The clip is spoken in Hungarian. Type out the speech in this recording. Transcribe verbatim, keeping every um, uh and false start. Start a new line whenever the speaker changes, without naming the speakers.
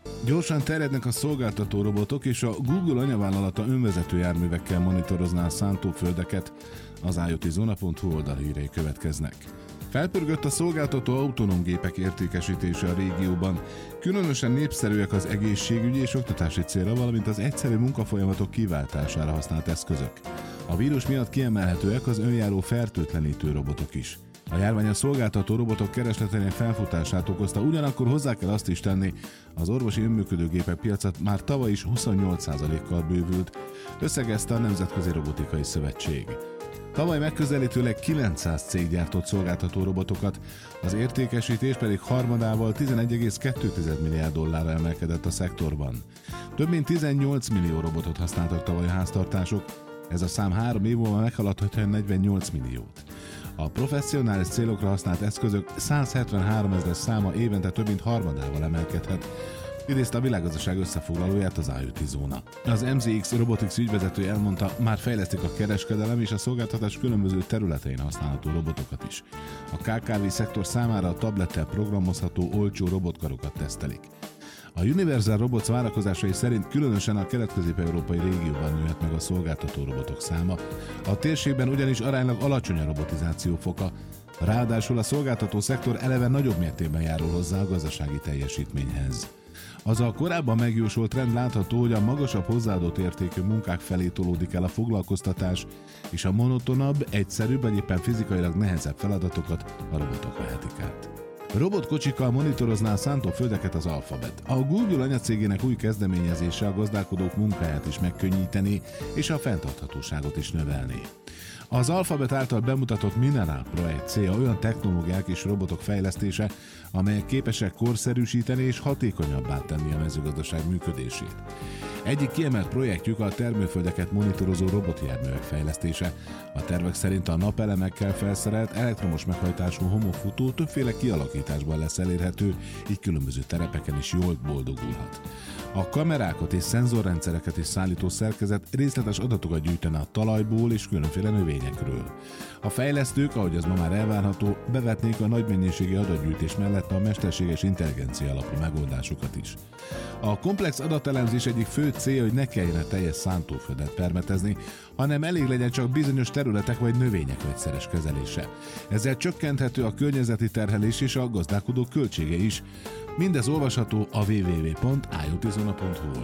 Gyorsan terjednek a szolgáltató robotok, és a Google anyavállalata önvezető járművekkel monitorozná a szántóföldeket. Az i o t zóna pont hu oldalhírei következnek. Felpörgött a szolgáltató autonóm gépek értékesítése a régióban. Különösen népszerűek az egészségügyi és oktatási célra, valamint az egyszerű munkafolyamatok kiváltására használt eszközök. A vírus miatt kiemelhetőek az önjáró fertőtlenítő robotok is. A járvány a szolgáltató robotok keresletének felfutását okozta, ugyanakkor hozzá kell azt is tenni, az orvosi önműködőgépek piaca már tavaly is huszonnyolc százalékkal bővült, összegezte a Nemzetközi Robotikai Szövetség. Tavaly megközelítőleg kilencszáz cég gyártott szolgáltató robotokat, az értékesítés pedig harmadával tizenegy egész kettő milliárd dollárra emelkedett a szektorban. Több mint tizennyolc millió robotot használtak tavaly a háztartások, ez a szám három év múlva meghaladhatja negyvennyolc milliót. A professzionális célokra használt eszközök százhetvenhárom ezres száma évente több mint harmadával emelkedhet, idézte a világgazdaság összefoglalóját az i o t Zóna. Az em zé iksz Robotics ügyvezető elmondta, már fejlesztik a kereskedelem és a szolgáltatás különböző területein használható robotokat is. A ká ká vé szektor számára a tablettel programozható olcsó robotkarokat tesztelik. A Universal Robots várakozásai szerint különösen a kelet-közép-európai régióban nőhet meg a szolgáltató robotok száma. A térségben ugyanis aránylag alacsony a robotizáció foka, ráadásul a szolgáltató szektor eleve nagyobb mértékben járul hozzá a gazdasági teljesítményhez. Az a korábban megjósolt trend látható, hogy a magasabb hozzáadott értékű munkák felé tolódik el a foglalkoztatás, és a monotonabb, egyszerűbb, vagy éppen fizikailag nehezebb feladatokat a robotok vehetik át. Robotkocsikkal monitorozná a szántóföldeket az Alphabet. A Google anyacégének új kezdeményezése a gazdálkodók munkáját is megkönnyíteni, és a fenntarthatóságot is növelni. Az Alphabet által bemutatott Mineral projekt célja olyan technológiák és robotok fejlesztése, amelyek képesek korszerűsíteni és hatékonyabbá tenni a mezőgazdaság működését. Egyik kiemelt projektjük a termőföldeket monitorozó robotjárművek fejlesztése. A tervek szerint a napelemekkel felszerelt elektromos meghajtású homokfutó többféle kialakításban lesz elérhető, így különböző terepeken is jól boldogulhat. A kamerákat és szenzorrendszereket is szállító szerkezet részletes adatokat gyűjtene a talajból és különféle növényekről. A fejlesztők, ahogy az ma már elvárható, bevetnék a nagy mennyiségi adatgyűjtés mellett a mesterséges intelligencia alapú megoldásokat is. A komplex adatelemzés egyik fő célja, hogy ne kelljen a teljes szántóföldet permetezni, hanem elég legyen csak bizonyos területek vagy növények vegyszeres kezelése. Ezzel csökkenthető a környezeti terhelés és a gazdálkodók költsége is. Mindez olvasható a double-u double-u double-u pont i o t zóna pont hu